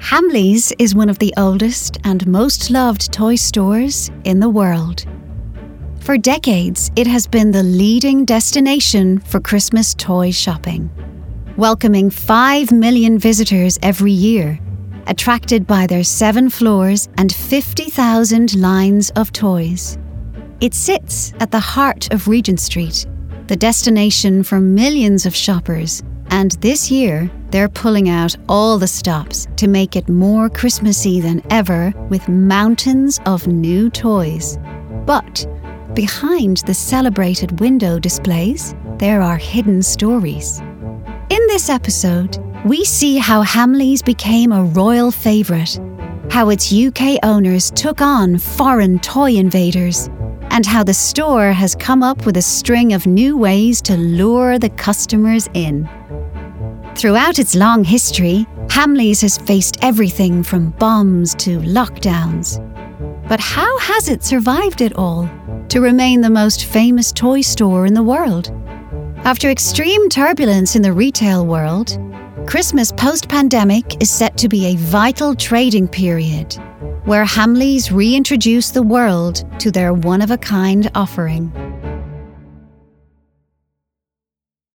Hamleys is one of the oldest and most loved toy stores in the world. For decades, it has been the leading destination for Christmas toy shopping, welcoming 5 million visitors every year, attracted by their 7 floors and 50,000 lines of toys. It sits at the heart of Regent Street, the destination for millions of shoppers, and this year they're pulling out all the stops to make it more Christmassy than ever with mountains of new toys. But behind the celebrated window displays, there are hidden stories. In this episode, we see how Hamleys became a royal favourite, how its UK owners took on foreign toy invaders, and how the store has come up with a string of new ways to lure the customers in. Throughout its long history, Hamleys has faced everything from bombs to lockdowns. But how has it survived it all to remain the most famous toy store in the world? After extreme turbulence in the retail world, Christmas post-pandemic is set to be a vital trading period where Hamleys reintroduce the world to their one-of-a-kind offering.